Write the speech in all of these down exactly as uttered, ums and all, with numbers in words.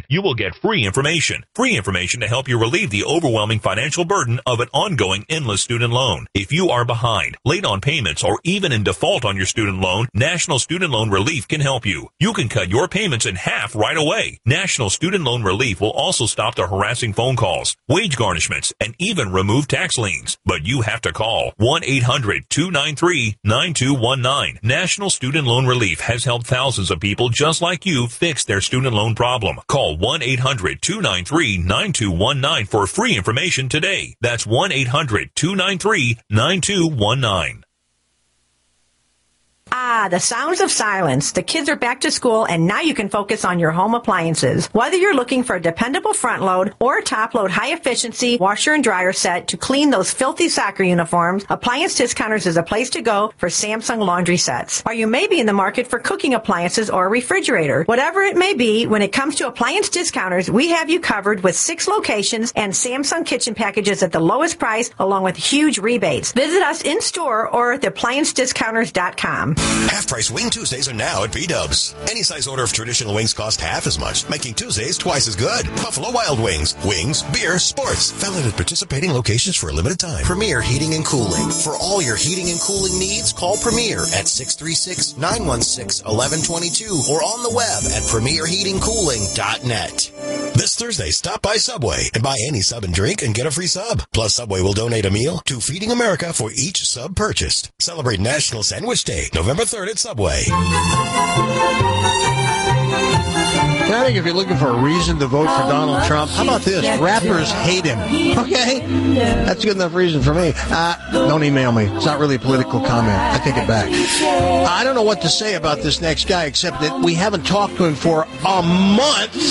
you will get free information. Free information to help you relieve the overwhelming financial burden of an ongoing endless student loan. If you are behind, late on payments, or even in default on your student loan, National Student Loan Relief can help you. You can cut your payments in half right away. National Student Loan Relief will also stop the harassing phone calls, wage garnishments, and even remove tax liens. But you have to call one eight hundred two nine three nine two one nine. National Student Loan Relief has helped thousands of people just like you fix their student loan problem. Call one eight hundred two nine three nine two one nine for free information today. That's one eight hundred two nine three nine two one nine. Ah, the sounds of silence. The kids are back to school, and now you can focus on your home appliances. Whether you're looking for a dependable front load or a top load high efficiency washer and dryer set to clean those filthy soccer uniforms, Appliance Discounters is a place to go for Samsung laundry sets. Or you may be in the market for cooking appliances or a refrigerator. Whatever it may be, when it comes to Appliance Discounters, we have you covered with six locations and Samsung kitchen packages at the lowest price, along with huge rebates. Visit us in store or at the appliance discounters dot com. Half-price Wing Tuesdays are now at B-Dubs. Any size order of traditional wings cost half as much, making Tuesdays twice as good. Buffalo Wild Wings. Wings, beer, sports. Valid at participating locations for a limited time. Premier Heating and Cooling. For all your heating and cooling needs, call Premier at six three six, nine one six, one one two two or on the web at premier heating cooling dot net. This Thursday, stop by Subway and buy any sub and drink and get a free sub. Plus, Subway will donate a meal to Feeding America for each sub purchased. Celebrate National Sandwich Day, November third at Subway. I think if you're looking for a reason to vote for Donald Trump, how about this? Rappers hate him. Okay? That's a good enough reason for me. Uh, don't email me. It's not really a political comment. I take it back. I don't know what to say about this next guy, except that we haven't talked to him for a month.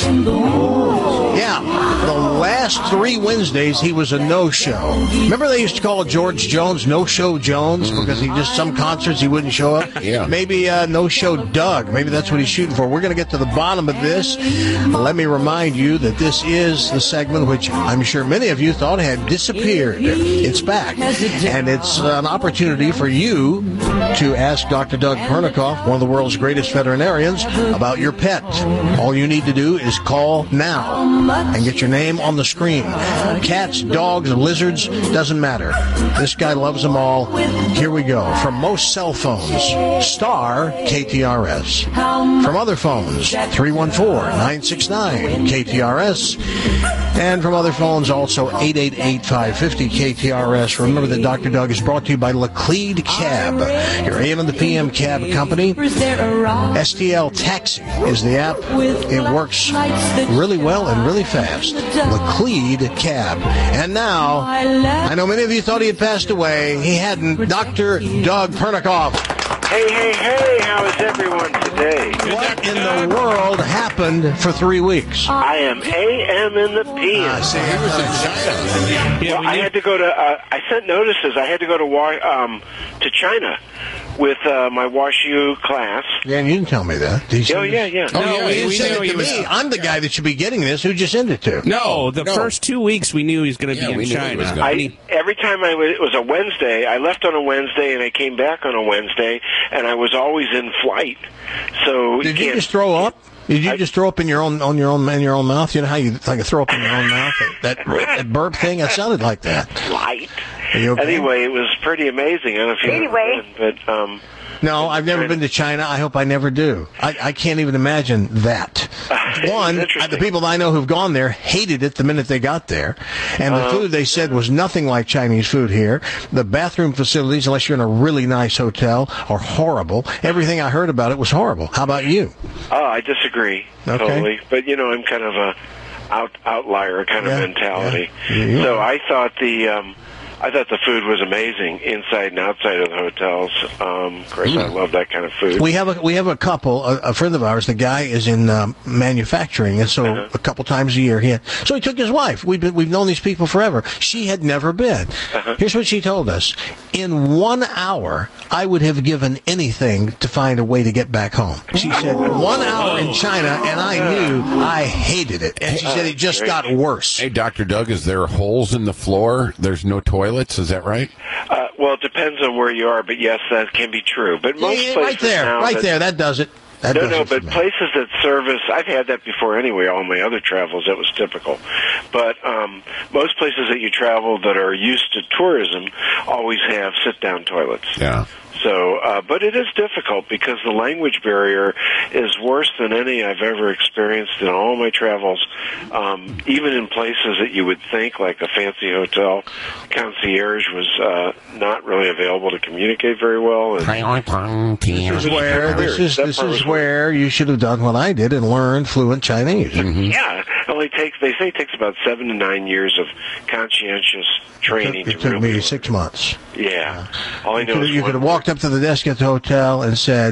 Yeah. The last three Wednesdays, he was a no-show. Remember they used to call George Jones No-Show Jones because he just, some concerts he wouldn't show up? Yeah. Maybe uh, No-Show Doug. Maybe that's what he's shooting for. We're going to get to the bottom of this. Let me remind you that this is the segment which I'm sure many of you thought had disappeared. It's back. And it's an opportunity for you to ask Doctor Doug Pernikoff, one of the world's greatest veterinarians, about your pet. All you need to do is call now and get your name on the screen. Cats, dogs, lizards, doesn't matter. This guy loves them all. Here we go. From most cell phones, star K T R S. From other phones, three one four, nine six nine, K T R S. And from other phones, also eight eight eight, five five zero, K T R S. Remember that Doctor Doug is brought to you by Laclede Cab, your A M and the P M cab company. S T L Taxi is the app. It works really well and really fast. Laclede Cab. And now, I know many of you thought he had passed away. He hadn't. Doctor Doug Pernikoff. Hey, hey, hey, how is everyone today? What in the world happened for three weeks? I am A M in the P M. I see. He was in China. Well, I had to go to, uh, I sent notices. I had to go to Wa- um, to China with uh, my WashU class. Yeah, and you didn't tell me that. Did you Oh, yeah, yeah. Oh, No, yeah, we- you we sent knew it he to was- me. I'm the guy that should be getting this. Who'd you send it to? No, the No. first two weeks we knew he was going to Yeah, be we in knew he China. was gonna- I, every time I was, it was a Wednesday, I left on a Wednesday and I came back on a Wednesday, and I was always in flight. So Did you can't- just throw up? Did you I- just throw up in your own on your own in your own mouth? You know how you like throw up in your own mouth? That, that burp thing? It sounded like that. flight? Are you okay? Anyway, it was pretty amazing. I don't know if you Anyway. ever been, but um, No, I've never been to China. I hope I never do. I, I can't even imagine that. One, Interesting. the people that I know who've gone there hated it the minute they got there. And the Uh-huh. food, they said, was nothing like Chinese food here. The bathroom facilities, unless you're in a really nice hotel, are horrible. Everything I heard about it was horrible. How about you? oh, I disagree Okay. totally. But you know, I'm kind of a out outlier kind Yeah, of mentality. yeah. You So are. I thought the um, I thought the food was amazing inside and outside of the hotels. Um, of course, I love that kind of food. We have a we have a couple, a, a friend of ours. The guy is in um, manufacturing, and so Uh-huh. a couple times a year he had, so he took his wife. We've been, we've known these people forever. She had never been. Uh-huh. Here's what she told us: in one hour, I would have given anything to find a way to get back home. She said one hour in China, and I knew I hated it. And she said it just Great. got worse. Hey, Doctor Doug, is there holes in the floor? There's no toilets, is that right? Uh, well, it depends on where you are, but yes, that can be true. But most Yeah, places right there, now right that- there. That does it. That no, does no, it for but me. places that service, I've had that before anyway, all my other travels, that was typical. But um, most places that you travel that are used to tourism always have sit-down toilets. Yeah. So, uh, but it is difficult because the language barrier is worse than any I've ever experienced in all my travels. Um, even in places that you would think, like a fancy hotel, concierge was uh, not really available to communicate very well. And This is where this is That this part is was where you should have done what I did and learned fluent Chinese. yeah, it only takes they say it takes about seven to nine years of conscientious training It to took really me six months. Yeah, all I You know could, is you one could have word. walked up to the desk at the hotel and said,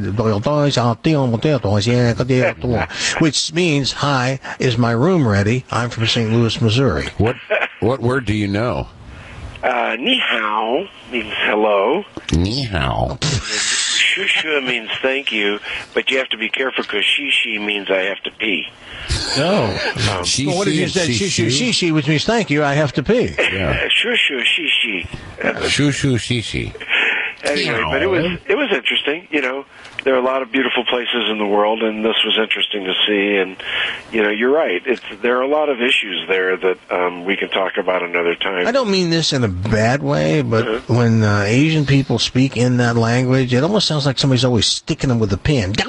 which means, "Hi, is my room ready? I'm from Saint Louis, Missouri." What what word do you know? Uh, ni hao means hello. Ni hao. Shushu means thank you, but you have to be careful because shishi means I have to pee. No. Shishi Well, what if you and said shishu? shishi, shishi, which means thank you, I have to pee? Yeah. Shushu, shishi. Shushu shishi. Anyway, but it was it was interesting. You know, there are a lot of beautiful places in the world, and this was interesting to see. And you know, you're right. It's there are a lot of issues there that um, we can talk about another time. I don't mean this in a bad way, but Uh-huh. when uh, Asian people speak in that language, it almost sounds like somebody's always sticking them with a pin. They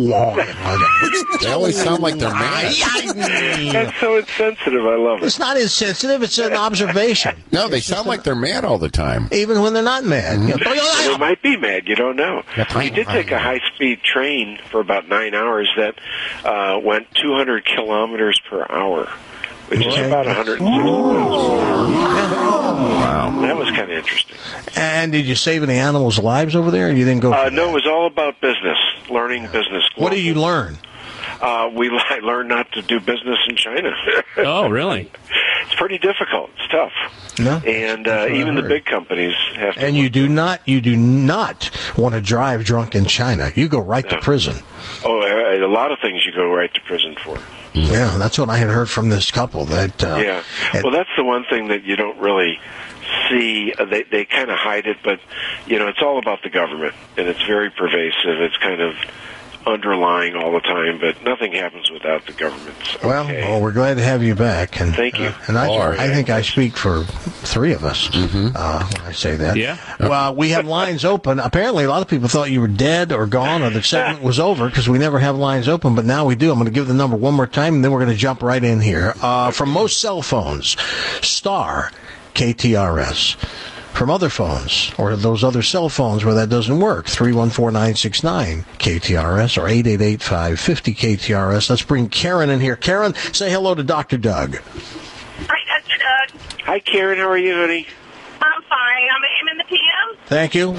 always sound like they're mad. That's so insensitive. I love it. It's not insensitive, it's an observation. No, they sound like they're mad all the time. Even when they're not mad. You know, They might be mad. You don't know. We did take a high-speed train for about nine hours that uh, went two hundred kilometers per hour, which is Okay. about one hundred sixty miles. Wow. That was kind of interesting. And did you save any animals' lives over there, or you didn't go for Uh, that? no, it was all about business, learning business. What did you learn? Uh, we I learned not to do business in China. Oh, really? It's pretty difficult. It's tough. No. And uh, That's what I even the heard. big companies have to. And you do not, you do not want to drive drunk in China. You go right to No. prison. Oh, a a lot of things you go right to prison for. Yeah, that's what I had heard from this couple. That uh, Yeah. it- Well, that's the one thing that you don't really see. Uh, They they kind of hide it, but you know, it's all about the government, and it's very pervasive. It's kind of underlying all the time, but nothing happens without the government's okay. Well, well, we're glad to have you back. And, Thank you. uh, and I, Or- I think I speak for three of us uh, when I say that. Yeah. Well, we have lines open. Apparently, a lot of people thought you were dead or gone or the segment was over because we never have lines open, but now we do. I'm going to give the number one more time, and then we're going to jump right in here. Uh, from most cell phones, star K T R S. From other phones, or those other cell phones where that doesn't work, three one four nine six nine K T R S or eight eight eight, five five zero K T R S. Let's bring Karen in here. Karen, say hello to Doctor Doug. Hi, Doctor Doug. Hi, Karen. How are you, honey? I'm fine. I'm A M in the P M. Thank you.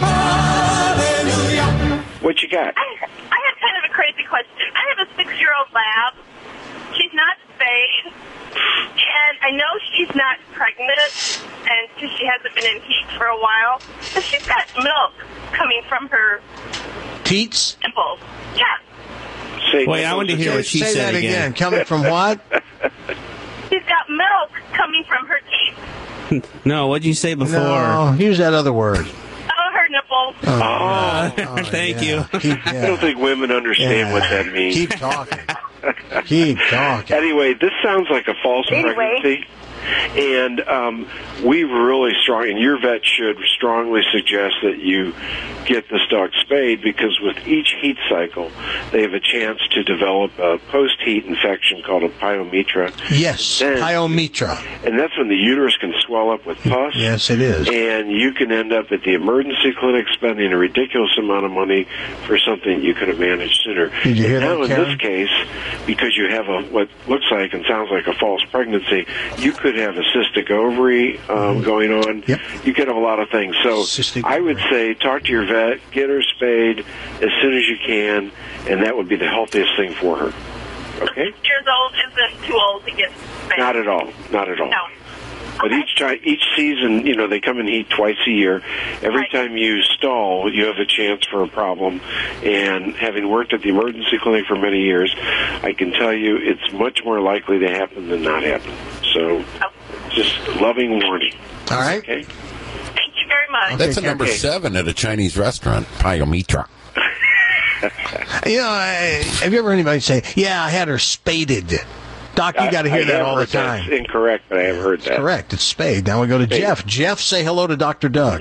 What you got? I, I have kind of a crazy question. I have a six-year-old lab. She's not spayed, and I know she's not pregnant, and because she hasn't been in heat for a while. But she's got milk coming from her Teats? nipples. Yeah. Say Wait, I wanted to hear what she say said that again. Coming from what? She's got milk coming from her teeth. No, what'd you say before? No, use that other word. Oh, her nipples. Oh, Thank Yeah. you. Keep, I don't yeah. think women understand Yeah. what that means. Keep talking. Keep talking. Anyway, this sounds like a false Anyway. pregnancy. And um, we really strong, and your vet should strongly suggest that you get this dog spayed because with each heat cycle, they have a chance to develop a post-heat infection called a pyometra. Yes, Then- pyometra. And that's when the uterus can swell up with pus. Yes, it is. And you can end up at the emergency clinic spending a ridiculous amount of money for something you could have managed sooner. Did you hear now, that, in Karen? this case, because you have a what looks like and sounds like a false pregnancy, you could have a cystic ovary um, going on. Yep. You could have a lot of things. So Cystic I would ovary. say talk to your vet, get her spayed as soon as you can, and that would be the healthiest thing for her. Okay? Six years old isn't too old to get spayed. Not at all. Not at all. No. But Okay. each time, each season, you know, they come in heat twice a year. Every Right. time you stall, you have a chance for a problem. And having worked at the emergency clinic for many years, I can tell you it's much more likely to happen than not happen. So, Oh, just loving warning. All right. Okay. thank you very much. That's a Okay, number okay. seven at a Chinese restaurant, pyometra. You know, I, have you ever heard anybody say, yeah, I had her spaded? Doc, you got to hear I, I that all the heard that. time. It's incorrect, but I have heard It's that. correct. It's spade. Now we go to Spade. Jeff. Jeff, say hello to Doctor Doug.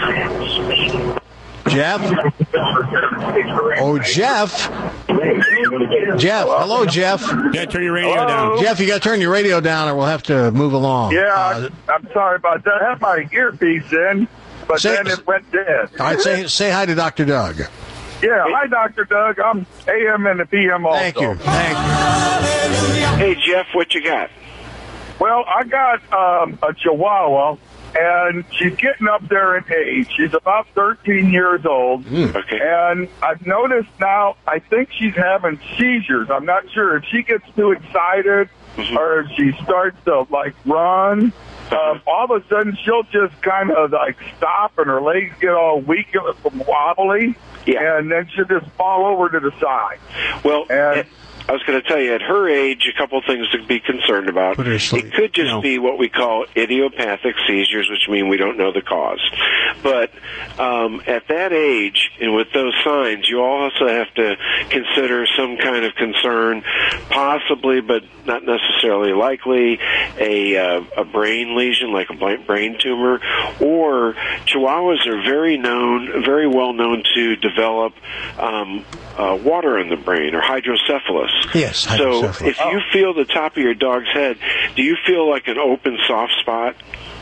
Jeff? Oh, Jeff. Jeff. Hello, Jeff. Yeah, turn your radio down. Jeff, you got to turn your radio down or we'll have to move along. Yeah, Uh, I'm sorry about that. I had my earpiece in, but Say- then it went dead. all right, say, say hi to Doctor Doug. Yeah, hi, Doctor Doug. I'm A M and the P M also. Thank you. Thank you. Hey, Jeff, what you got? Well, I got um, a Chihuahua, and she's getting up there in age. She's about thirteen years old. Okay. And I've noticed now, I think she's having seizures. I'm not sure if she gets too excited Mhm. or if she starts to, like, run. Um, all of a sudden, she'll just kind of, like, stop, and her legs get all weak and wobbly. Yeah. And then she'll just fall over to the side. Well, And I was going to tell you, at her age, a couple of things to be concerned about. Put her to sleep. It could just No. be what we call idiopathic seizures, which mean we don't know the cause. But um, at that age, and with those signs, you also have to consider some kind of concern, possibly, but not necessarily likely, a, uh, a brain lesion, like a bla- brain tumor, or Chihuahuas are very known, very well known to develop um, uh, water in the brain, or hydrocephalus. Yes, So hydrocephalus. if you feel the top of your dog's head, do you feel like an open soft spot?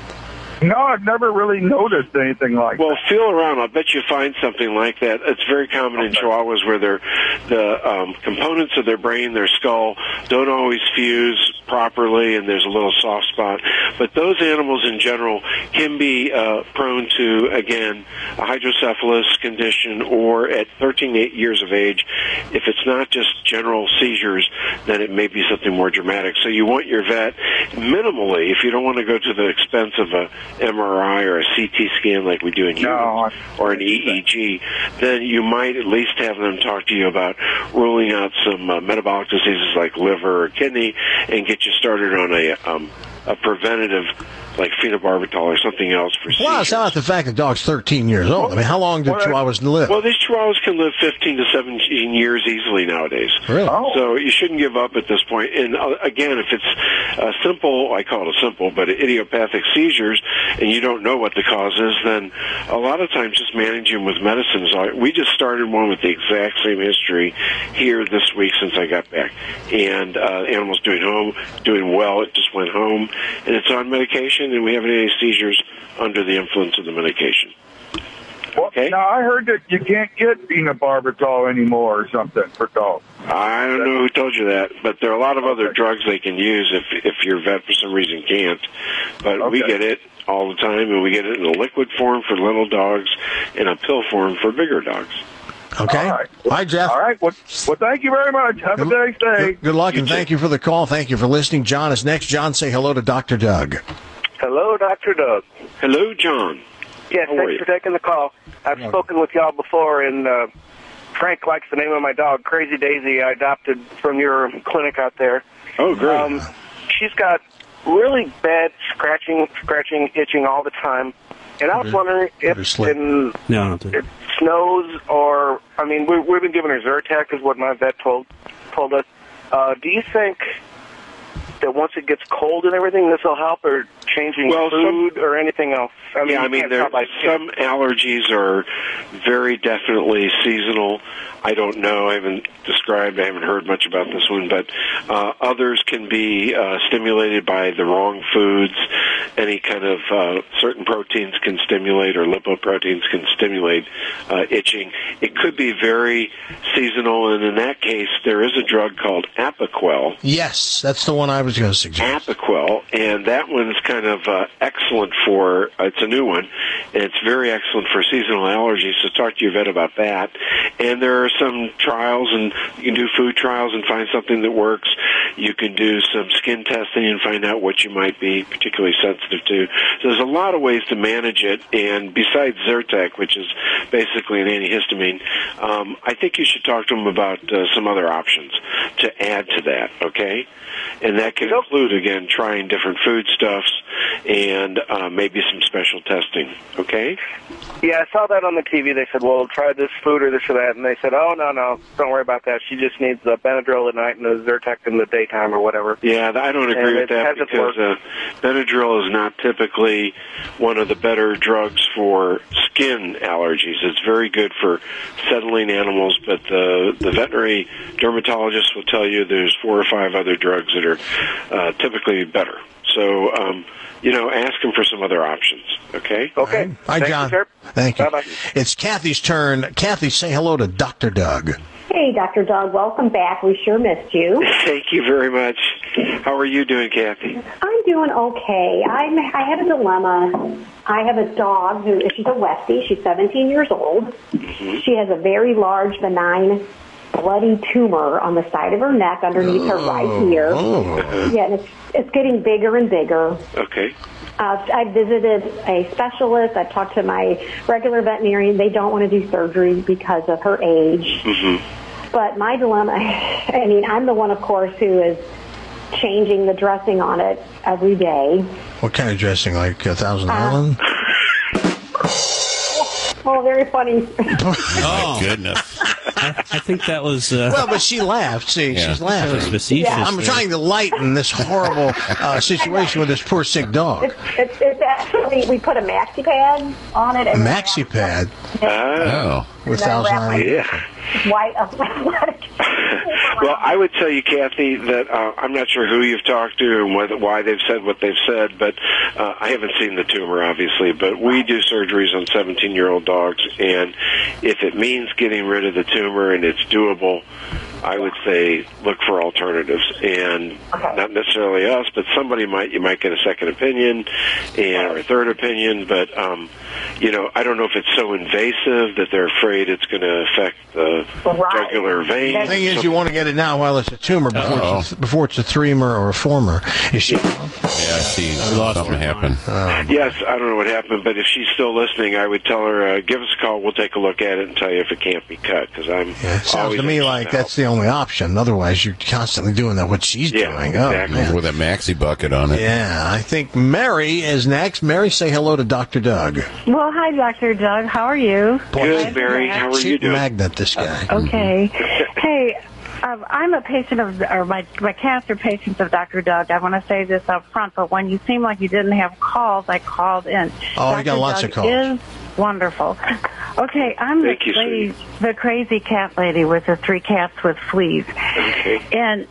no, I've never really noticed anything like Well, that. feel around. I'll bet you find something like that. It's very common in Chihuahuas where their the um, components of their brain, their skull, don't always fuse properly, and there's a little soft spot. But those animals in general can be uh, prone to, again, a hydrocephalus condition, or at thirteen years of age, if it's not just general seizures, then it may be something more dramatic. So you want your vet minimally, if you don't want to go to the expense of a M R I or a C T scan like we do in humans, No, or an E E G, then you might at least have them talk to you about ruling out some uh, metabolic diseases like liver or kidney, and get you started on a um, a preventative, like phenobarbital or something else for seizures. Plus, how about the fact the dog's thirteen years old? I mean, how long do Well, Chihuahuas live? Well, these Chihuahuas can live fifteen to seventeen years easily nowadays. Really? Oh. So you shouldn't give up at this point. And uh, again, if it's a simple, I call it a simple, but idiopathic seizures, and you don't know what the cause is, then a lot of times just managing with medicines. We just started one with the exact same history here this week since I got back, and uh, animal's doing home, doing well. It just went home, and it's on medication, and we haven't had any seizures under the influence of the medication. Well, Okay. now, I heard that you can't get phenobarbital anymore or something for dogs. I don't know who told you that, but there are a lot of other Okay. drugs they can use if if your vet for some reason can't. But we Okay. get it all the time, and we get it in a liquid form for little dogs, in a pill form for bigger dogs. Okay. All right. Hi, Jeff. All right. Well, well, thank you very much. Have a nice day. Good, good luck, You and too. thank you for the call. Thank you for listening. John is next. John, say hello to Doctor Doug. Hello, Doctor Doug. Hello, John. Yes, How are thanks you? for taking the call. I've spoken with y'all before, and uh, Frank likes the name of my dog, Crazy Daisy, I adopted from your clinic out there. Oh, great. Um, she's got really bad scratching, scratching, itching all the time. And I was Let her- wondering let her if slip. in, No, I don't think. it snows or, I mean, we, we've been giving her Zyrtec is what my vet told told us. Uh, do you think that once it gets cold and everything, this will help, or changing Well, some- food or anything else? I mean, yeah, I you mean, can't there tell by skin. some allergies are very definitely seasonal. I don't know. I haven't described. I haven't heard much about this one, but uh, others can be uh, stimulated by the wrong foods. Any kind of uh, certain proteins can stimulate, or lipoproteins can stimulate uh, itching. It could be very seasonal, and in that case, there is a drug called Apoquel. Yes, that's the one I was going to suggest. Apoquel, and that one's kind of uh, excellent for, uh, it's a new one, and it's very excellent for seasonal allergies, so talk to your vet about that. And there are some trials, and you can do food trials and find something that works. You can do some skin testing and find out what you might be particularly sensitive to. So there's a lot of ways to manage it, and besides Zyrtec, which is basically an antihistamine, um, I think you should talk to them about uh, some other options to add to that, okay? And that can include, again, trying different foodstuffs and uh, maybe some special testing. Okay? Yeah, I saw that on the T V. They said, well, try this food or this or that. And they said, oh, no, no, don't worry about that. She just needs the Benadryl at night and the Zyrtec in the daytime or whatever. Yeah, I don't agree And with it that hasn't because uh, Benadryl is not typically one of the better drugs for skin allergies. It's very good for settling animals, but the, the veterinary dermatologist will tell you there's four or five other drugs that are uh, typically better. So, um, you know, ask them for some other options, okay? Okay. Hi, Thank John. you, sir. Thank you. Bye-bye. It's Kathy's turn. Kathy, say hello to Doctor Doug. Hey, Doctor Doug, welcome back. We sure missed you. Thank you very much. How are you doing, Kathy? I'm doing okay. I'm, I have a dilemma. I have a dog who, she's a Westie. She's seventeen years old. Mm-hmm. She has a very large, benign, bloody tumor on the side of her neck underneath oh. her right ear. Oh. Yeah, and it's, it's getting bigger and bigger. Okay. Uh, I visited a specialist. I talked to my regular veterinarian. They don't want to do surgery because of her age. Mm-hmm. But my dilemma, I mean, I'm the one, of course, who is changing the dressing on it every day. What kind of dressing? Like a Thousand uh, Island? Oh, very funny. Oh, my goodness. I, I think that was... Uh, well, but she laughed. See, yeah, she's laughing. That was facetious. Yeah. I'm trying to lighten this horrible uh, situation with this poor sick dog. It's, it's, it's actually, we put a maxi pad on it. A maxi pad? Oh. With Thousand Island? Yeah. White. Well, I would tell you, Kathy, that uh, I'm not sure who you've talked to and whether, why they've said what they've said, but uh, I haven't seen the tumor, obviously, but we do surgeries on seventeen-year-old dogs, and if it means getting rid of the tumor and it's doable, I would say look for alternatives, and okay. not necessarily us, but somebody might, you might get a second opinion and or a third opinion, but, um, you know, I don't know if it's so invasive that they're afraid it's going to affect the right. jugular vein. The thing is, you want to get it now while it's a tumor before, it's a, before it's a three-mer or a four-mer. Is she? Yeah, I see something happen. Um, yes, I don't know what happened, but if she's still listening, I would tell her, uh, give us a call. We'll take a look at it and tell you if it can't be cut, because I'm yeah, it sounds always to me like that's the only option. Otherwise, you're constantly doing that, what she's yeah, doing. Exactly. Oh, with a maxi bucket on it. Yeah, I think Mary is next. Mary, say hello to Doctor Doug. Well, hi, Doctor Doug. How are you? Good, Mary. How are you doing? Magnet, this guy. Uh, okay. Hey, um, I'm a patient of, or my, my cats are patients of Doctor Doug. I want to say this up front, but when you seemed like you didn't have calls, I called in. Oh, you got lots Doug of calls. Is wonderful. Okay, I'm Thank the you, lady, the crazy cat lady with the three cats with fleas. Okay. And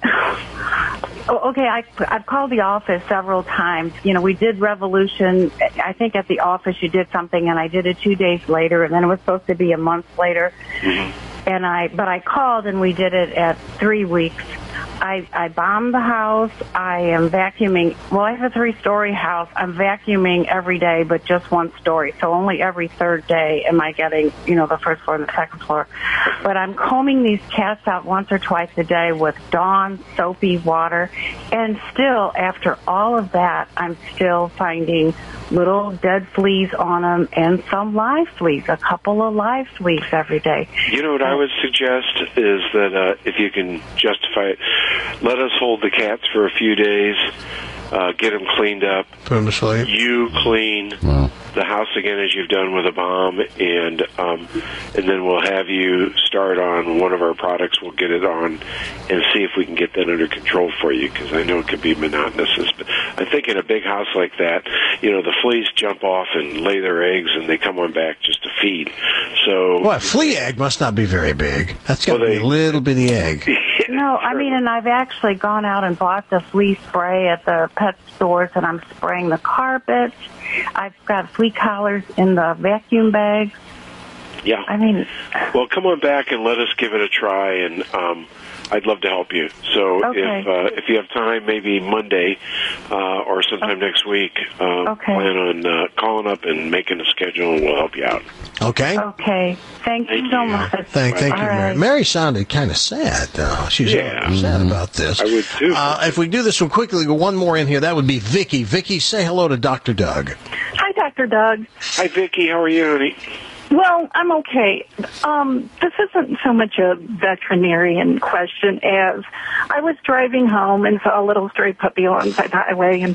okay, I I've called the office several times. You know, we did Revolution. I think at the office you did something, and I did it two days later, and then it was supposed to be a month later. Mm-hmm. And I, but I called, and we did it at three weeks. I, I bombed the house. I am vacuuming. Well, I have a three-story house. I'm vacuuming every day, but just one story. So only every third day am I getting, you know, the first floor and the second floor. But I'm combing these cats out once or twice a day with Dawn soapy water. And still, after all of that, I'm still finding little dead fleas on them and some live fleas, a couple of live fleas every day. You know what I would suggest is that uh, if you can justify it, let us hold the cats for a few days, uh, get them cleaned up. Put them to sleep. You clean wow. the house again as you've done with a bomb, and um, and then we'll have you start on one of our products. We'll get it on and see if we can get that under control for you, because I know it can be monotonous. But I think in a big house like that, you know, the fleas jump off and lay their eggs, and they come on back just to feed. So, well, a flea egg must not be very big. That's got to well, be a little bitty egg. No, I mean, and I've actually gone out and bought the flea spray at the pet stores, and I'm spraying the carpets. I've got flea collars in the vacuum bags. Yeah. I mean... Well, come on back and let us give it a try, and um, I'd love to help you. So okay. if uh, if you have time, maybe Monday uh, or sometime okay. next week, uh, okay. plan on uh, calling up and making a schedule, and we'll help you out. Okay. Okay. Thank, thank you so you. much. Thank, thank All you, Mary. right. Mary sounded kind of sad, though. She was yeah. sad mm-hmm. about this. I would, too. Uh, if we do this one quickly, go one more in here, that would be Vicky. Vicky, say hello to Doctor Doug. Hi, Doctor Doug. Hi, Vicky. How are you, honey? Well, I'm okay. Um, this isn't so much a veterinarian question as I was driving home and saw a little stray puppy alongside the highway, and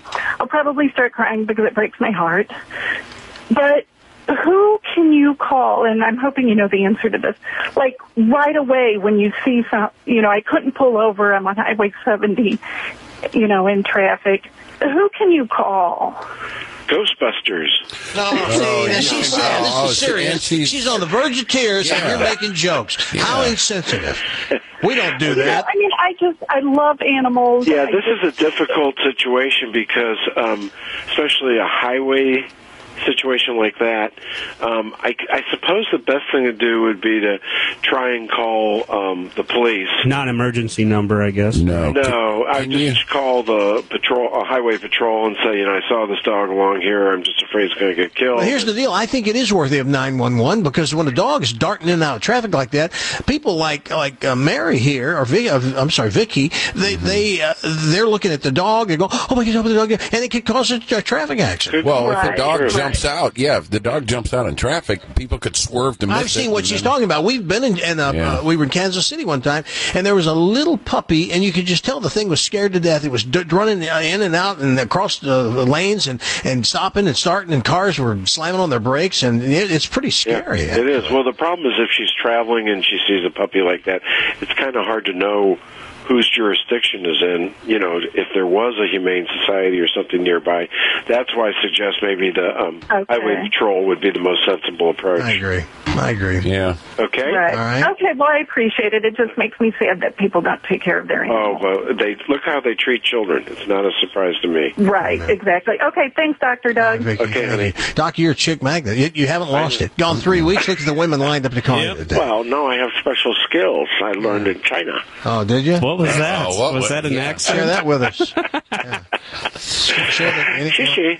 I'll probably start crying because it breaks my heart. But who can you call? And I'm hoping you know the answer to this. Like right away when you see some, you know, I couldn't pull over. I'm on Highway seventy, you know, in traffic. Who can you call? Ghostbusters. No, see, now she's sad. This is serious. She's, she's on the verge of tears, yeah. and you're making jokes. Yeah. How insensitive. We don't do that. I mean, I just, I love animals. Yeah, this is a difficult situation because, um, especially a highway situation like that, um, I, I suppose the best thing to do would be to try and call um, the police. Non-emergency number, I guess. No, no, I just call the patrol, uh, highway patrol, and say, you know, I saw this dog along here. I'm just afraid it's going to get killed. Well, here's the deal. I think it is worthy of nine one one because when a dog is darting in and out of traffic like that, people like like uh, Mary here or Vic, uh, I'm sorry, Vicky, they mm-hmm. they uh, they're looking at the dog and go, oh my God, the dog, and it could cause a, a traffic accident. Well, right. if a dog jumps out, yeah, if the dog jumps out in traffic, people could swerve to miss it. I've seen what she's then... talking about. We've been in, in uh, yeah. uh, we were in Kansas City one time, and there was a little puppy, and you could just tell the thing was scared to death. It was d- running in and out and across the lanes and, and stopping and starting, and cars were slamming on their brakes, and it, it's pretty scary. Yeah, it is. Well, the problem is if she's traveling and she sees a puppy like that, it's kind of hard to know whose jurisdiction is in, you know, if there was a humane society or something nearby. That's why I suggest maybe the um, okay. highway patrol would be the most sensible approach. I agree. I agree. Yeah. Okay? Right. All right. Okay, well, I appreciate it. It just makes me sad that people don't take care of their animals. Oh, well, they look how they treat children. It's not a surprise to me. Right, no. exactly. Okay, thanks, Doctor Doug. Right, okay, honey. Doctor, you're a chick magnet. You, you haven't lost it. Gone three weeks. Look at the women lined up to call you today. Well, no, I have special skills I learned in China. Oh, did you? What was that? Oh, what was was that an yeah. accent? Share that with us. Yeah. Share that. Shishi.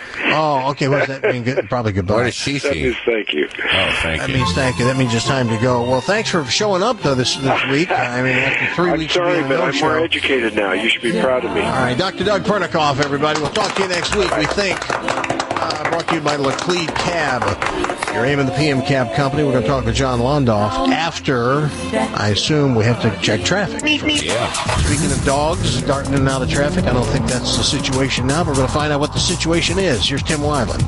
Oh, okay. What does that mean? Good, probably goodbye. What is shishi? That means thank you. Oh, thank that you. That means thank you. That means it's time to go. Well, thanks for showing up, though, this this week. I mean, after three I'm weeks sorry, of being but on I'm show. more educated now. You should be proud of me. All right. Doctor Doug Pernikoff, everybody. We'll talk to you next week, we think. Uh, brought to you by Laclede Cab, your A M and the P M cab company. We're going to talk with John Londoff after, I assume, we have to check traffic. Yeah. Speaking of dogs darting in and out of traffic, I don't think that's the situation now, but we're going to find out what the situation is. Here's Tim Weiland.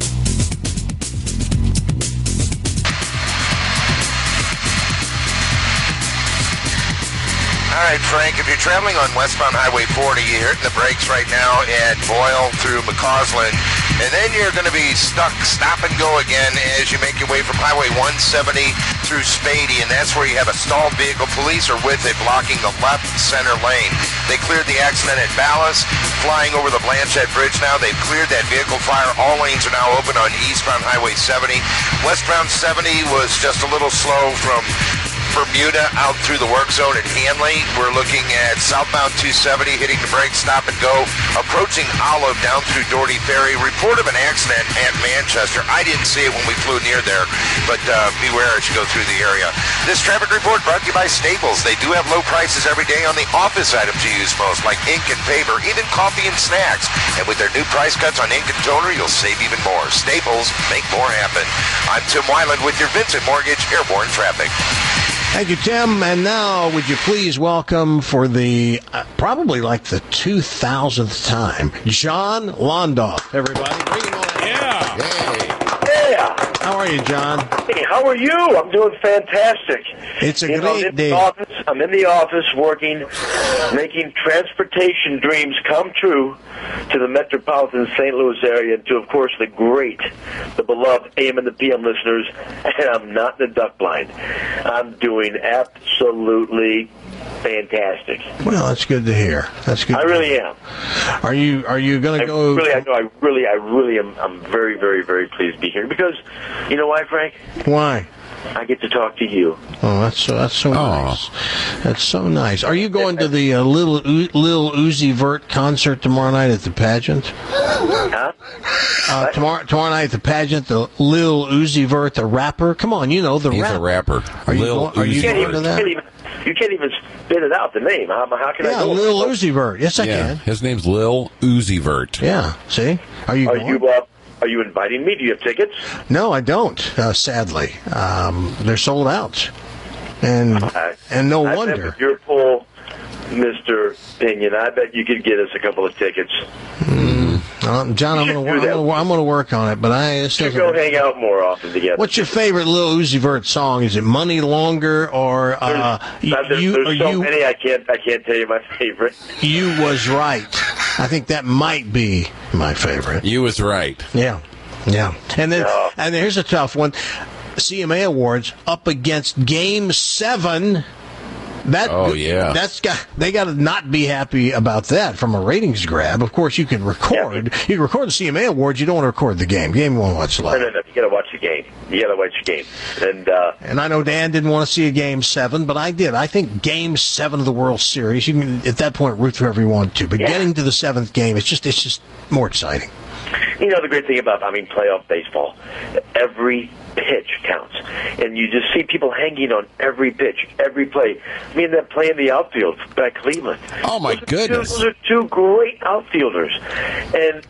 All right, Frank, if you're traveling on westbound Highway forty, you're hitting the brakes right now at Boyle through McCausland, and then you're going to be stuck stop and go again as you make your way from Highway one seventy through Spady, and that's where you have a stalled vehicle. Police are with it, blocking the left center lane. They cleared the accident at Ballas, flying over the Blanchette Bridge now. They've cleared that vehicle fire. All lanes are now open on eastbound Highway seventy. Westbound seventy was just a little slow from Bermuda out through the work zone at Hanley. We're looking at southbound two seventy, hitting the brakes, stop and go, approaching Olive down through Doherty Ferry. Report of an accident at Manchester. I didn't see it when we flew near there, but uh, beware as you go through the area. This traffic report brought to you by Staples. They do have low prices every day on the office items you use most, like ink and paper, even coffee and snacks. And with their new price cuts on ink and toner, you'll save even more. Staples, make more happen. I'm Tim Weiland with your Vincent Mortgage Airborne Traffic. Thank you, Tim. And now, would you please welcome for the, uh, probably like the two thousandth time, John Londoff. Everybody, bring him on. Yeah. Hey. Yeah. How are you, John? Hey, how are you? I'm doing fantastic. It's a you great know, I'm in day. The office, I'm in the office working, making transportation dreams come true to the metropolitan Saint Louis area and to, of course, the great, the beloved A M and the P M listeners. And I'm not in the duck blind. I'm doing absolutely fantastic. Well, that's good to hear. That's good. I really am. Are you Are you going to go? Really, I know. I really, I really am. I'm very, very, very pleased to be here because, you know why, Frank? Why? I get to talk to you. Oh, that's so, that's so oh. nice. That's so nice. Are you going to the uh, Lil Lil Uzi Vert concert tomorrow night at the pageant? Huh? Uh, tomorrow tomorrow night at the pageant, the Lil Uzi Vert, the rapper. Come on, you know the He's rapper. a rapper. Are you Lil going, are you can't going even, to that? You can't, even, you can't even spit it out, the name. How, how can yeah, I go? Lil Uzi Vert. Yes, I yeah, can. His name's Lil Uzi Vert. Yeah, see? Are you Are going? you, uh, are you inviting me? Do you have tickets? No, I don't, uh, sadly. Um, they're sold out. And Okay. and no I wonder. bet with your pull, Mister Pinion. I bet you could get us a couple of tickets. Mm. Uh, John, I'm going to I'm going to work on it, but I we should go hang out more often together. What's your favorite Lil Uzi Vert song? Is it "Money Longer" or uh, there's, there's, you? there's Or so you? many I can't I can't tell you my favorite. You was right. I think that might be my favorite. You was right. Yeah, yeah. And then No. and here's a tough one: C M A Awards up against Game Seven. That, Oh, yeah. that's got they got to not be happy about that from a ratings grab. Of course, you can record. You can record the C M A Awards. You don't want to record the game. Game won't watch No, live. no, no. You got to watch the game. You got to watch the game. And uh, And I know Dan didn't want to see a Game Seven, but I did. I think Game Seven of the World Series. You can at that point root for whoever you want to, but Yeah. getting to the seventh game, it's just it's just more exciting. you know the great thing about I mean playoff baseball, every pitch counts, and you just see people hanging on every pitch, every play. I mean, they're playing the outfield by Cleveland. Oh my those goodness! Two, those are two great outfielders, and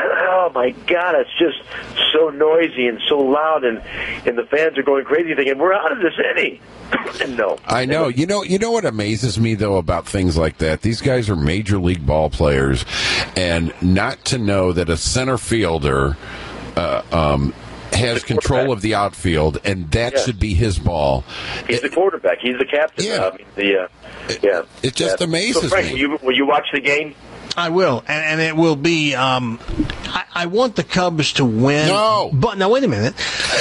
oh my God, it's just so noisy and so loud, and and the fans are going crazy, thinking we're out of this inning. And no, I know. You know. You know what amazes me though about things like that. These guys are major league ball players, and not to know that a center fielder uh, um, has control of the outfield, and that Yeah. should be his ball. he's the quarterback. He's the captain. Yeah. I mean, the uh, yeah. It just yeah. amazes so, Frank, me. Will you, will you watch the game? I will, and, and it will be. Um, I, I want the Cubs to win. No, but now wait a minute.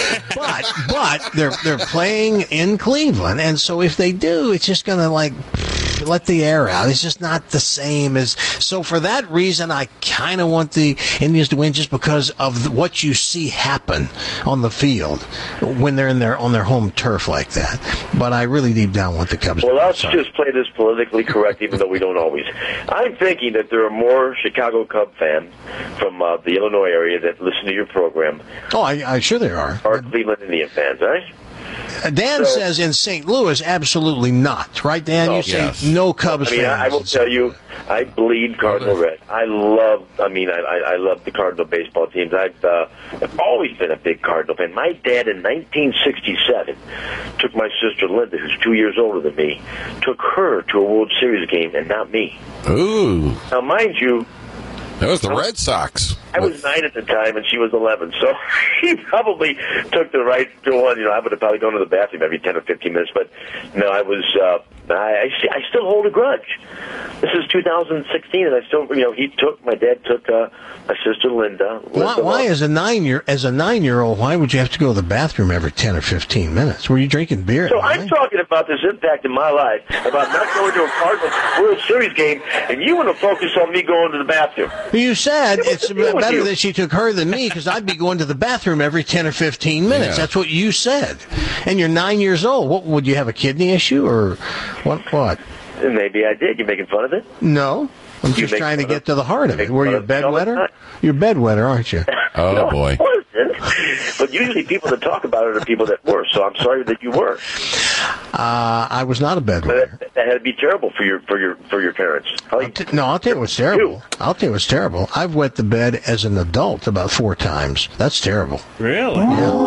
But but they're they're playing in Cleveland, and so if they do, it's just gonna like let the air out. It's just not the same as. So for that reason, I kind of want the Indians to win, just because of the, what you see happen on the field when they're in their on their home turf like that. But I really deep down want the Cubs. Well, to win. let's Sorry. just play this politically correct, even though we don't always. I'm thinking that there are more Chicago Cub fans from uh, the Illinois area that listen to your program. Oh, I, I sure they are. Are Cleveland Indian fans, right? Uh, Dan So- says in Saint Louis, absolutely not. Right, Dan? Oh, you say yes. no Cubs I mean, fans. I, I will tell you, I bleed Cardinal red. I love. I mean, I, I, I love the Cardinal baseball teams. I've, uh, I've always been a big Cardinal fan. My dad in nineteen sixty-seven took my sister Linda, who's two years older than me, took her to a World Series game, and not me. Ooh, Now, mind you, that was the Red Sox. I was nine at the time, and she was eleven, so she probably took the right one. You know, I would have probably gone to the bathroom every ten or fifteen minutes, but no, I was. Uh, I, I I still hold a grudge. This is two thousand sixteen, and I still, you know, he took my dad took uh, my sister Linda. Why, Linda why as a nine year as a nine year old? Why would you have to go to the bathroom every ten or fifteen minutes? Were you drinking beer? So I'm talking about this impact in my life, about not going to a Cardinals World Series game, and you want to focus on me going to the bathroom. You said What's it's the deal with better you? that she took her than me, because I'd be going to the bathroom every ten or fifteen minutes. Yeah. That's what you said. And you're nine years old. What would you have, a kidney issue or what? What? And maybe I did. You making fun of it? No. I'm You just make trying to fun get of- to the heart of make it. Were fun you a of me all the bedwetter? time. You're a bedwetter, aren't you? Oh No, boy. I wasn't. But usually people that talk about it are people that were. So I'm sorry that you were. Uh, I was not a bedwetter. That, that had to be terrible for your for your for your parents. How you- No, I'll tell you what's terrible. I'll tell you what's terrible. I've wet the bed as an adult about four times. That's terrible. Really?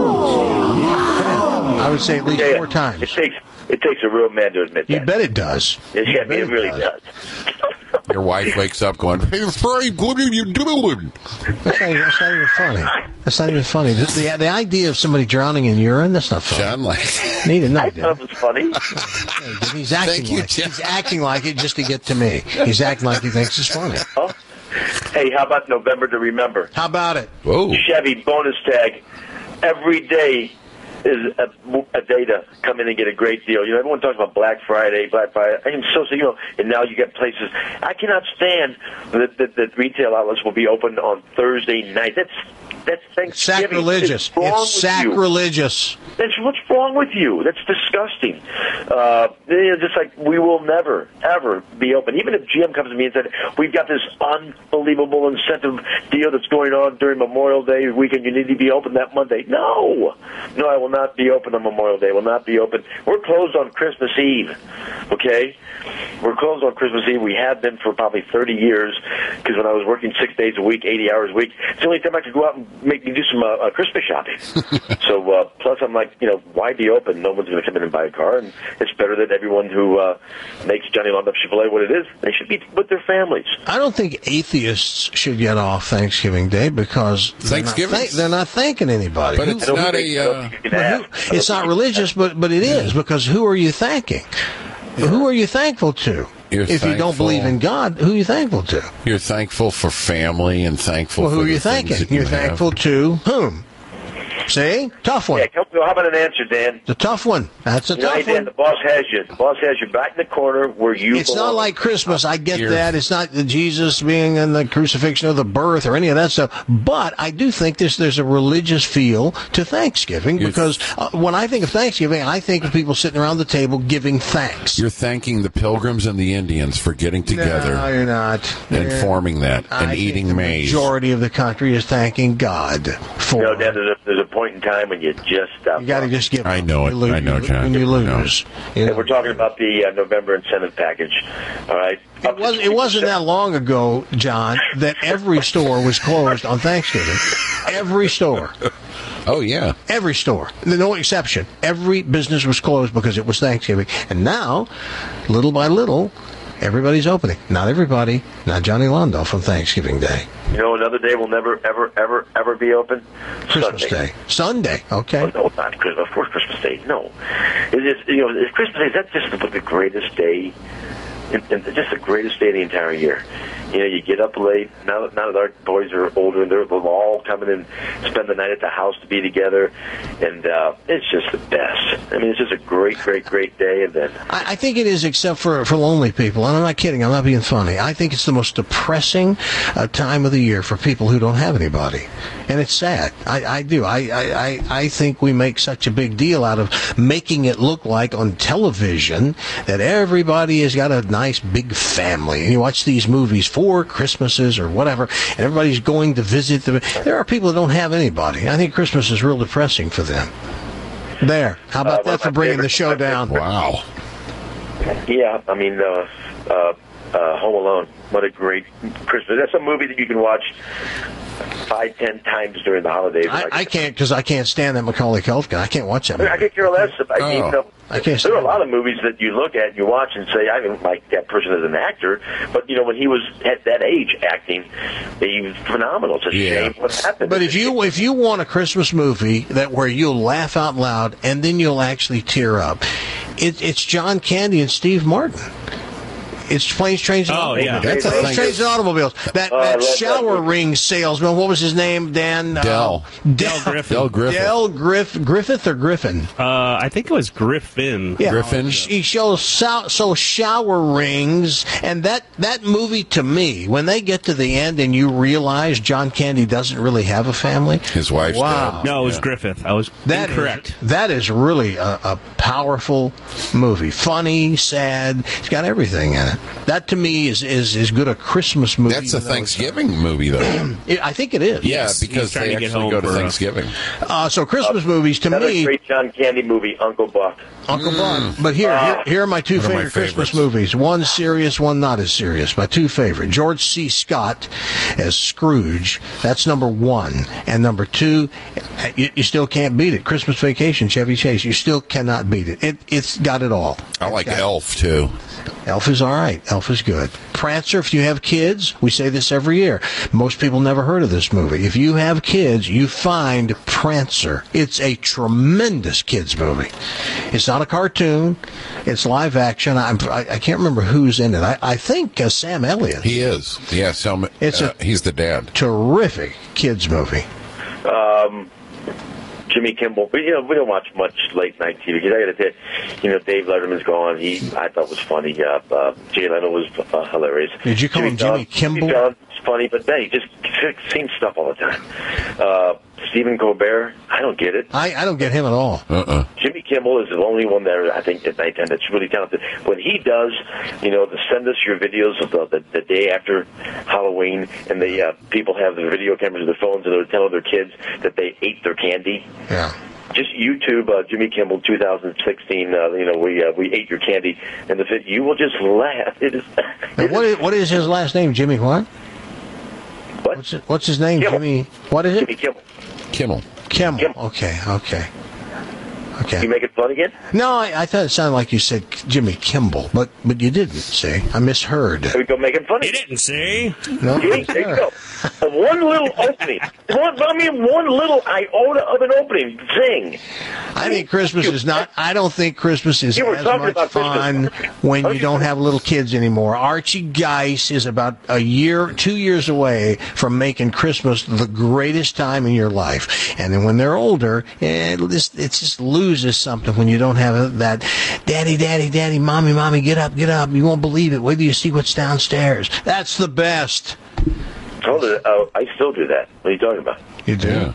I would say at least Yeah, yeah. four times. It takes it takes a real man to admit You that. bet it does. Yeah, I mean, bet it really does. does. Your wife wakes up going, "Hey, Frank, what are you doing?" That's not, that's not even funny. That's not even funny. The, the, the idea of somebody drowning in urine, that's not funny. John, like, Need no, I he didn't. thought it was funny. He's acting Thank you, like John. he's acting like it just to get to me. He's acting like he thinks it's funny. Oh. Hey, how about November to remember? How about it? whoa, Chevy bonus tag. Every day is a, a day to come in and get a great deal. You know, everyone talks about Black Friday, Black Friday. I am so sick, you know, and now you get places. I cannot stand that, that, that retail outlets will be open on Thursday night. That's that's Thanksgiving. Sacrilegious. What's wrong It's with you? sacrilegious. That's what's wrong with you. That's disgusting. Uh, you know, just like we will never, ever be open. Even if G M comes to me and said, we've got this unbelievable incentive deal that's going on during Memorial Day weekend. You need to be open that Monday. No. No, I will not be open on Memorial Day, will not be open. We're closed on Christmas Eve, okay? We're closed on Christmas Eve. We have been for probably thirty years, because when I was working six days a week, eighty hours a week, it's the only time I could go out and make me do some uh, uh, Christmas shopping. so, uh, plus I'm like, you know, why be open? No one's going to come in and buy a car, and it's better that everyone who uh, makes Johnny Londup Chevrolet what it is, they should be with their families. I don't think atheists should get off Thanksgiving Day because Thanksgiving they're not, thank, they're not thanking anybody. But it's not a. Uh, who, it's not religious, but but it is, because who are you thanking? Yeah. Who are you thankful to? You're if thankful. you don't believe in God, who are you thankful to? You're thankful for family and thankful. Well, who for are you the things thanking? that you You're have. thankful to whom? See? Tough one. Yeah, come, how about an answer, Dan? The tough one. That's a you know, tough hey, Dan, one. the boss has you. The boss has you back in the corner where you It's belong. not like Christmas. I get You're- that. It's not the Jesus being in the crucifixion of the birth or any of that stuff. But I do think there's there's a religious feel to Thanksgiving, You're- because uh, when I think of Thanksgiving, I think of people sitting around the table giving thanks. You're thanking the Pilgrims and the Indians for getting together No, you're not. and You're- forming that and I eating think the maize. majority of the country is thanking God for. You know, Dan, there's a, there's a point in time when you just stop. You got to just give. I know it. You lose- I know, John. When you I know. lose, you And know. we're talking about the uh, November incentive package. All right. It, was, it wasn't that long ago, John, that every store was closed on Thanksgiving. Every store. Oh, yeah. Every store. No exception. Every business was closed because it was Thanksgiving. And now, little by little, everybody's opening. Not everybody. Not Johnny Londup on Thanksgiving Day. You know, another day will never, ever, ever, ever be open. Christmas Sunday. Day. Sunday. Okay. Oh, no, not Christmas. Of course, Christmas Day. No, it is. You know, it's Christmas Day. That's just the greatest day, and, and just the greatest day of the entire year. You know, you get up late. Now that now that our boys are older, and they're they'll all coming and spend the night at the house to be together, and uh, it's just the best. I mean, it's just a great, great, great day. And then I, I think it is, except for, for lonely people. And I'm not kidding. I'm not being funny. I think it's the most depressing uh, time of the year for people who don't have anybody. And it's sad. I, I do. I, I, I- I think we make such a big deal out of making it look like on television that everybody has got a nice big family. And you watch these movies, Four Christmases or whatever, and everybody's going to visit them. There are people that don't have anybody. I think Christmas is real depressing for them. There. How about Uh, one that of for my bringing the favorite- show down? Wow. yeah, I mean, uh, uh, uh, Home Alone. What a great Christmas! That's a movie that you can watch five, ten times during the holidays. I, I can't, because I can't stand that Macaulay Culkin. I can't watch that I, mean, movie. I could care less. If I, Oh. you know, I can't there are a stand lot of movies that you look at and you watch and say, I didn't like that person as an actor. But, you know, when he was at that age acting, he was phenomenal. It's a Yeah. shame what happened. But if you if you want a Christmas movie that where you'll laugh out loud and then you'll actually tear up, it, it's John Candy and Steve Martin. It's Planes, Trains, and Oh, Automobiles. yeah. That's a Planes, thing. Trains, and Automobiles. That, Oh, I that love that shower movie. ring salesman, what was his name, Dan? Uh, Dell. Del Griffin. Del Griffin. Del Griff, Griffith or Griffin? Uh, I think it was Griffin. Yeah. Griffin. He shows so, so shower rings, and that, that movie to me, when they get to the end and you realize John Candy doesn't really have a family, His wife's wow. dead. No, it was Yeah. Griffith. I was That incorrect. Is, that is really a, a powerful movie. Funny, sad. It's got everything in it. That to me is is as good a Christmas movie. That's a even though Thanksgiving movie, though. it's- It, I think it is. Yeah, Yes, because he's trying they to get actually home go to for a- Thanksgiving. Uh, so Christmas movies to Another me, great John Candy movie, Uncle Buck. Uncle Buck. But here, here, here are my two One of my favorite Christmas favorites. movies. One serious, one not as serious. My two favorite. George C. Scott as Scrooge. That's number one. And number two, you, you still can't beat it. Christmas Vacation, Chevy Chase. You still cannot beat it. It it's got it all. I like It's got- Elf, too. Elf is all right. Elf is good. Prancer, if you have kids, we say this every year. Most people never heard of this movie. If you have kids, you find Prancer. It's a tremendous kids movie. It's not a cartoon. It's live action. I'm, I, I can't remember who's in it. I, I think uh, Sam Elliott. He is. Yeah, Selma, It's uh, a- he's the dad. Terrific kids movie. Um, Jimmy Kimmel. We, you know, we don't watch much late night T V because I got to tell you, you know, Dave Letterman's gone. He, I thought was funny. Uh, uh, Jay Leno was uh, hilarious. Did you call him Jimmy Kimball? Jimmy Fallon's funny, but then he just same stuff all the time. Uh, Stephen Colbert, I don't get it. I, I don't get him at all. Uh-uh. Jimmy Kimmel is the only one there, I think, at nighttime that's really talented. When he does, you know, to send us your videos of the, the, the day after Halloween, and the uh, people have the video cameras of their phones, and they're telling their kids that they ate their candy. Yeah. just YouTube uh, Jimmy Kimmel twenty sixteen. Uh, you know, we uh, we ate your candy, and the fit. You will just laugh. It is. And what is what is his last name? Jimmy what? What? What's, it, what's his name? Kimmel. Jimmy. What is it? Jimmy Kimmel. Kimmel. Kimmel. Kimmel. Okay. Okay. Okay. You make it fun again? No, I, I thought it sounded like you said Jimmy Kimball, but but you didn't. See, I misheard. There we go, making fun. You didn't see. No. See, there you go. One little opening. One, I mean, one little iota of an opening. Zing. I think Christmas is not. I don't think Christmas is You were as talking much about fun Christmas. when you don't have little kids anymore. Archie Geis is about a year, two years away from making Christmas the greatest time in your life. And then when they're older, it just, it just loses something when you don't have that, daddy, daddy, daddy, mommy, mommy, get up, get up. You won't believe it. Wait till you see what's downstairs. That's the best. Told it, uh, I still do that. What are you talking about? You do? Yeah.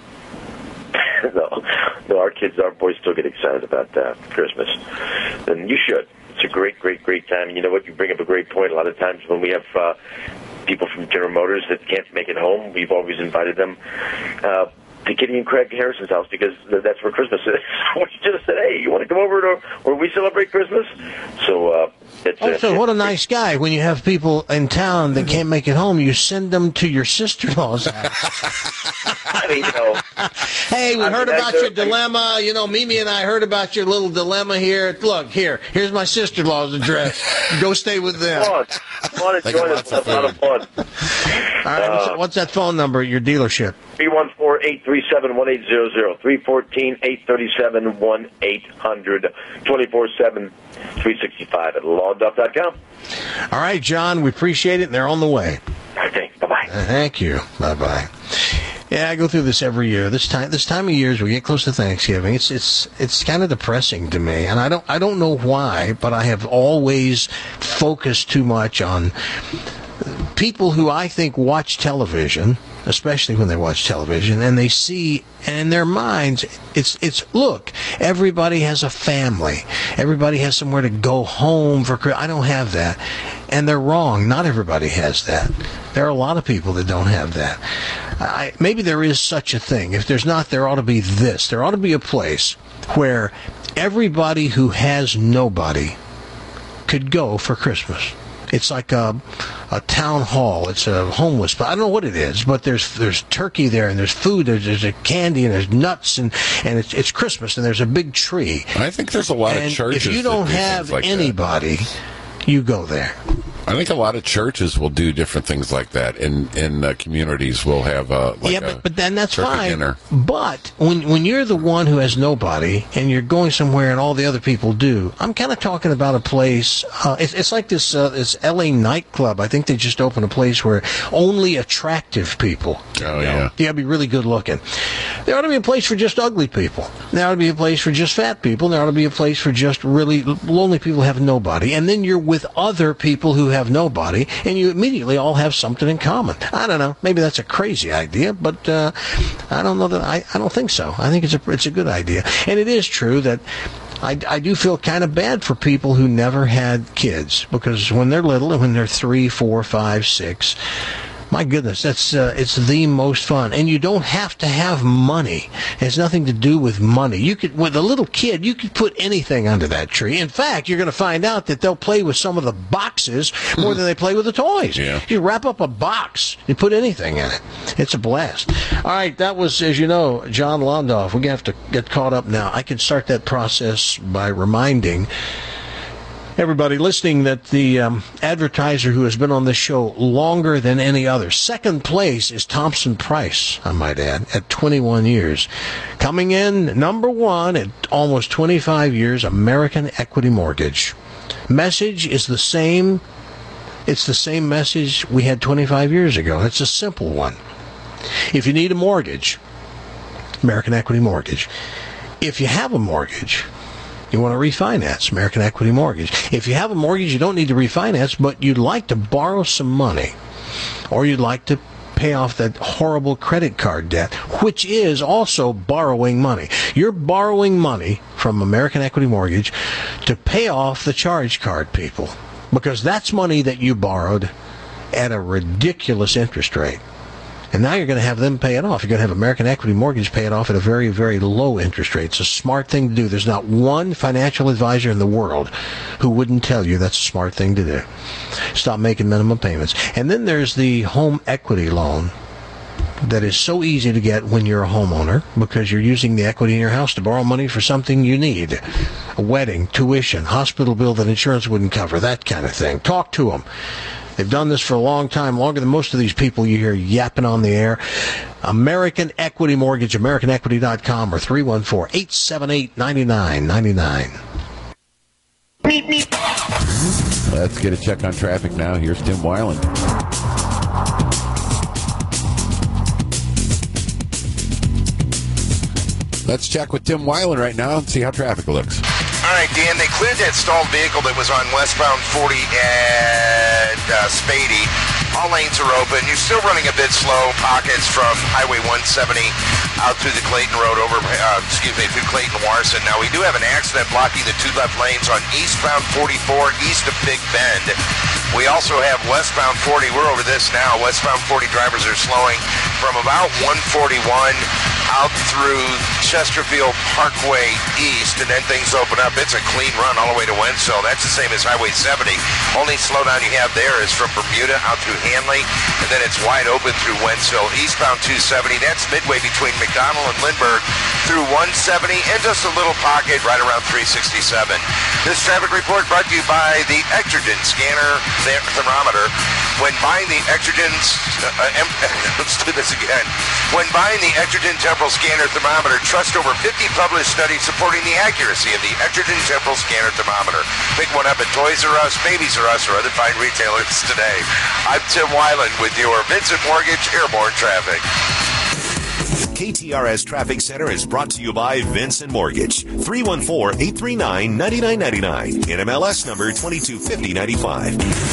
no, no, our kids, our boys still get excited about uh, Christmas. And you should. It's a great, great, great time. And you know what? You bring up a great point. A lot of times when we have uh, people from General Motors that can't make it home, we've always invited them uh, to Kitty and Craig Harrison's house because that's where Christmas is. We just said, hey, you want to come over to where we celebrate Christmas? So, uh, it's, Also, uh, what a nice guy. When you have people in town that can't make it home, you send them to your sister-in-law's house. I mean, you know. Hey, we I heard mean, about I- your dilemma. You know, Mimi and I heard about your little dilemma here. Look, here. Here's my sister-in-law's address. Go stay with them. Come on. Come on and They got join us. lots of That's a lot of fun. All right, what's, what's that phone number at your dealership? three one four, eight three seven, one eight zero zero. three one four, eight three seven, one eight hundred. twenty-four seven, three sixty-five at law duff dot com. All right, John, we appreciate it, and they're on the way. Okay, bye-bye. Uh, thank you. Bye-bye. Yeah, I go through this every year. This time, this time of year, as we get close to Thanksgiving, it's it's it's kind of depressing to me, and I don't I don't know why, but I have always focused too much on people who I think watch television, especially when they watch television, and they see in their minds, it's, it's look, everybody has a family. Everybody has somewhere to go home for Christmas. I don't have that. And they're wrong. Not everybody has that. There are a lot of people that don't have that. I, maybe there is such a thing. If there's not, there ought to be this. There ought to be a place where everybody who has nobody could go for Christmas. It's like a, a town hall. It's a homeless, but I don't know what it is. But there's there's turkey there, and there's food. There's, there's a candy, and there's nuts, and, and it's it's Christmas, and there's a big tree. I think there's a lot and of churches. if you that don't do have things like that. anybody, you go there. I think a lot of churches will do different things like that. In in uh, communities, will have uh, like yeah, a but, but then that's turkey fine. dinner. But when when you're the one who has nobody and you're going somewhere and all the other people do, I'm kind of talking about a place. Uh, it's, it's like this uh, this L A nightclub. I think they just opened a place where only attractive people. Oh yeah, You got to be really good looking. There ought to be a place for just ugly people. There ought to be a place for just fat people. There ought to be a place for just really lonely people who have nobody. And then you're with other people who have nobody, and you immediately all have something in common. I don't know. Maybe that's a crazy idea, but uh, I don't know that. I, I don't think so. I think it's a it's a good idea, and it is true that. I, I do feel kind of bad for people who never had kids, because when they're little and when they're three, four, five, six, my goodness, that's uh, it's the most fun. And you don't have to have money. It has nothing to do with money. You could, with a little kid, you could put anything under that tree. In fact, you're going to find out that they'll play with some of the boxes more than they play with the toys. Yeah. You wrap up a box and put anything in it. It's a blast. All right, that was, as you know, John Londoff. We're going to have to get caught up now. I can start that process by reminding everybody listening that the um, advertiser who has been on this show longer than any other, second place, is Thompson Price, I might add, at twenty-one years. Coming in number one at almost twenty-five years, American Equity Mortgage. Message is the same. It's the same message we had twenty-five years ago. It's a simple one. If you need a mortgage, American Equity Mortgage. If you have a mortgage, you want to refinance, American Equity Mortgage. If you have a mortgage, you don't need to refinance, but you'd like to borrow some money, or you'd like to pay off that horrible credit card debt, which is also borrowing money. You're borrowing money from American Equity Mortgage to pay off the charge card people, because that's money that you borrowed at a ridiculous interest rate. And now you're going to have them pay it off. You're going to have American Equity Mortgage pay it off at a very, very low interest rate. It's a smart thing to do. There's not one financial advisor in the world who wouldn't tell you that's a smart thing to do. Stop making minimum payments. And then there's the home equity loan that is so easy to get when you're a homeowner because you're using the equity in your house to borrow money for something you need. A wedding, tuition, hospital bill that insurance wouldn't cover, that kind of thing. Talk to them. They've done this for a long time, longer than most of these people you hear yapping on the air. American Equity Mortgage, American Equity dot com, or three one four, eight seven eight, nine nine nine nine. Let's get a check on traffic now. Here's Tim Weiland. Let's check with Tim Weiland right now and see how traffic looks. All right, Dan, they cleared that stalled vehicle that was on westbound forty at uh, Spady. All lanes are open. You're still running a bit slow. Pockets from Highway one seventy out through the Clayton Road over, uh, excuse me, through Clayton Warson. Now, we do have an accident blocking the two left lanes on eastbound forty-four east of Big Bend. We also have westbound forty. We're over this now. Westbound forty drivers are slowing from about one forty-one out through Chesterfield Parkway East, and then things open up. It's a clean run all the way to Wentzville. That's the same as Highway seventy. Only slowdown you have there is from Bermuda out through Hanley, and then it's wide open through Wentzville. Eastbound two seventy, that's midway between McDonald and Lindbergh through one seventy, and just a little pocket right around three sixty-seven. This traffic report brought to you by the Exergen Scanner Thermometer. When buying the Exergen, uh, let's do this again. When buying the Exergen Temporal Scanner Thermometer, trust over fifty published studies supporting the accuracy of the Exergen Temporal Scanner Thermometer. Pick one up at Toys R Us, Babies R Us, or other fine retailers today. I'm Tim Weiland with your Vincent Mortgage Airborne Traffic. K T R S Traffic Center is brought to you by Vincent Mortgage. three one four, eight three nine, nine nine nine nine. N M L S number twenty-two fifty ninety-five.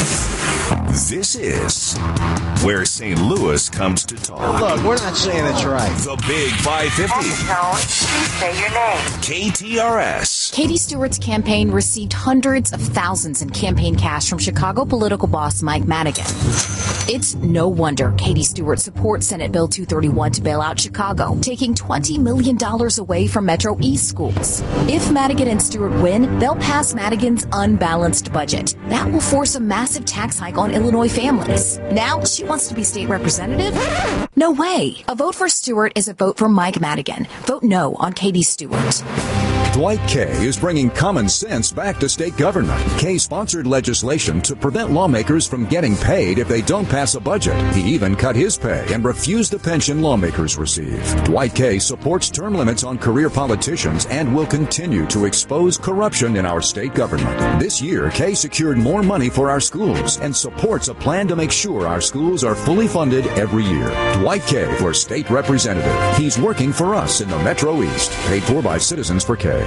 This is where Saint Louis comes to talk. Look, we're not saying it's right. The Big five fifty. Please say your name. K T R S. Katie Stewart's campaign received hundreds of thousands in campaign cash from Chicago political boss Mike Madigan. It's no wonder Katie Stewart supports Senate Bill two thirty-one to bail out Chicago, taking twenty million dollars away from Metro East schools. If Madigan and Stewart win, they'll pass Madigan's unbalanced budget. That will force a massive tax hike on Illinois families. Now she wants to be state representative? No way. A vote for Stewart is a vote for Mike Madigan. Vote no on Katie Stewart. Dwight Kay is bringing common sense back to state government. Kay sponsored legislation to prevent lawmakers from getting paid if they don't pass a budget. He even cut his pay and refused the pension lawmakers receive. Dwight Kay supports term limits on career politicians and will continue to expose corruption in our state government. This year, Kay secured more money for our schools and supports a plan to make sure our schools are fully funded every year. Dwight Kay for state representative. He's working for us in the Metro East. Paid for by Citizens for Kay.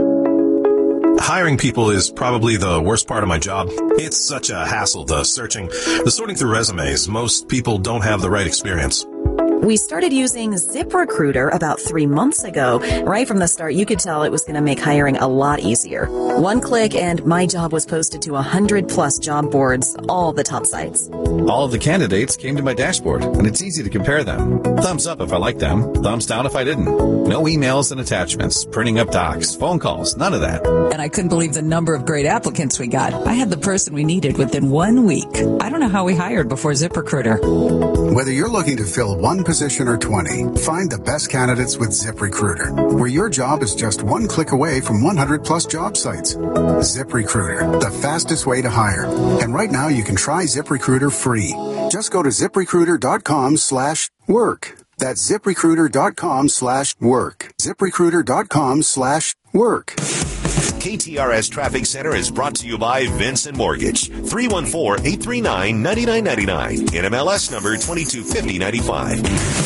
Hiring people is probably the worst part of my job. It's such a hassle, the searching, the sorting through resumes. Most people don't have the right experience. We started using ZipRecruiter about three months ago. Right from the start, you could tell it was going to make hiring a lot easier. One click and my job was posted to one hundred plus job boards, all the top sites. All of the candidates came to my dashboard, and it's easy to compare them. Thumbs up if I liked them, thumbs down if I didn't. No emails and attachments, printing up docs, phone calls, none of that. And I couldn't believe the number of great applicants we got. I had the person we needed within one week. I don't know how we hired before ZipRecruiter. Whether you're looking to fill one position or twenty, find the best candidates with ZipRecruiter, where your job is just one click away from one hundred plus job sites. ZipRecruiter, the fastest way to hire. And right now you can try ZipRecruiter free. Just go to ZipRecruiter.com slash work. That's ZipRecruiter.com slash work. ZipRecruiter.com slash work. K T R S Traffic Center is brought to you by Vincent Mortgage. three one four, eight three nine, nine nine nine nine. N M L S number twenty-two fifty ninety-five.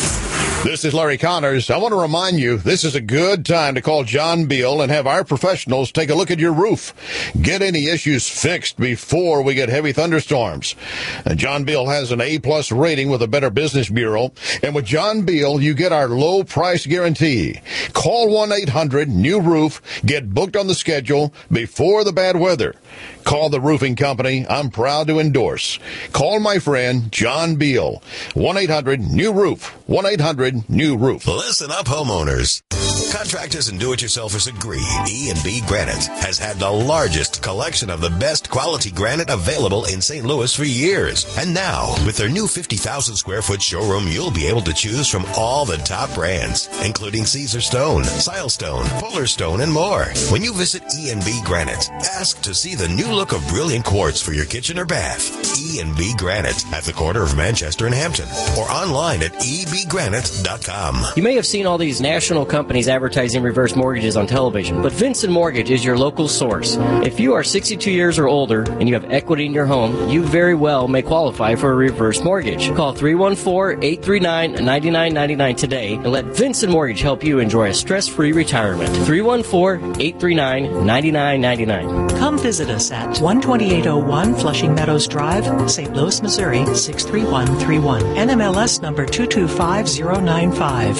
This is Larry Connors. I want to remind you, this is a good time to call John Beal and have our professionals take a look at your roof. Get any issues fixed before we get heavy thunderstorms. Uh, John Beal has an A-plus rating with the Better Business Bureau. And with John Beal, you get our low price guarantee. Call one eight hundred new roof. Get booked on the schedule before the bad weather. Call the roofing company I'm proud to endorse. Call my friend John Beal. one eight hundred new roof. one eight hundred new roof. Listen up, homeowners. Contractors and do-it-yourselfers agree E and B Granite has had the largest collection of the best quality granite available in Saint Louis for years. And now, with their new fifty thousand square foot showroom, you'll be able to choose from all the top brands, including Caesar Stone, Silestone, Fuller Stone, and more. When you visit E and B Granite, ask to see the new look of brilliant quartz for your kitchen or bath. E and B Granite at the corner of Manchester and Hampton, or online at e b granite dot com. You may have seen all these national companies advertising reverse mortgages on television, but Vincent Mortgage is your local source. If you are sixty-two years or older and you have equity in your home, you very well may qualify for a reverse mortgage. Call three one four, eight three nine, nine nine nine nine today and let Vincent Mortgage help you enjoy a stress-free retirement. three one four, eight three nine, nine nine nine nine. Come visit us at one twenty-eight oh one Flushing Meadows Drive, Saint Louis, Missouri, six three one three one. N M L S number two two five zero nine five.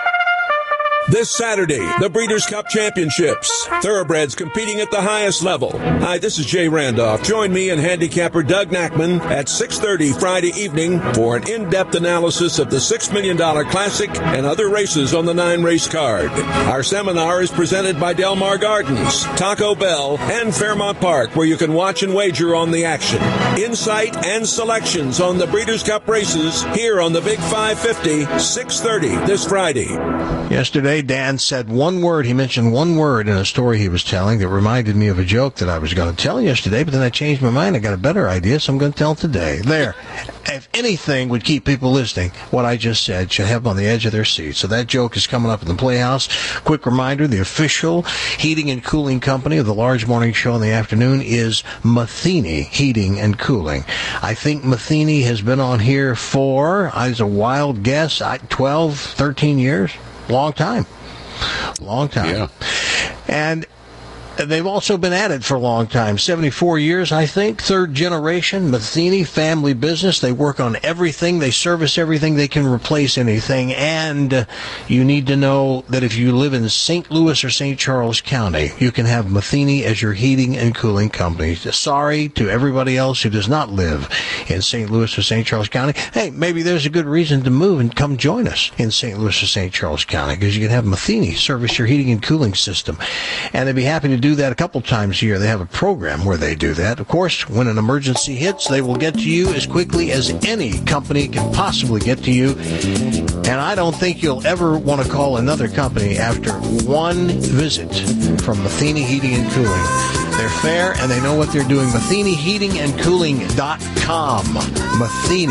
This Saturday, the Breeders' Cup Championships. Thoroughbreds competing at the highest level. Hi, this is Jay Randolph. Join me and handicapper Doug Knackman at six thirty Friday evening for an in-depth analysis of the six million dollars Classic and other races on the nine-race card. Our seminar is presented by Del Mar Gardens, Taco Bell, and Fairmount Park, where you can watch and wager on the action. Insight and selections on the Breeders' Cup races here on the Big five fifty, six thirty this Friday. Yesterday, Dan said one word. He mentioned one word in a story he was telling that reminded me of a joke that I was going to tell yesterday, but then I changed my mind. I got a better idea, so I'm going to tell it today. There. If anything would keep people listening, what I just said should have them on the edge of their seat. So that joke is coming up in the Playhouse. Quick reminder, the official heating and cooling company of the large morning show in the afternoon is Matheny Heating and Cooling. I think Matheny has been on here for, as a wild guess, twelve, thirteen years. Long time. Long time. Yeah. And they've also been at it for a long time. seventy-four years, I think. Third generation. Matheny family business. They work on everything. They service everything. They can replace anything. And uh, you need to know that if you live in Saint Louis or Saint Charles County, you can have Matheny as your heating and cooling company. Sorry to everybody else who does not live in Saint Louis or Saint Charles County. Hey, maybe there's a good reason to move and come join us in Saint Louis or Saint Charles County, because you can have Matheny service your heating and cooling system. And they'd be happy to do that a couple times a year. They have a program where they do that. Of course, when an emergency hits, they will get to you as quickly as any company can possibly get to you. And I don't think you'll ever want to call another company after one visit from Matheny Heating and Cooling. They're fair and they know what they're doing. Matheny Heating and Cooling dot com. Matheny.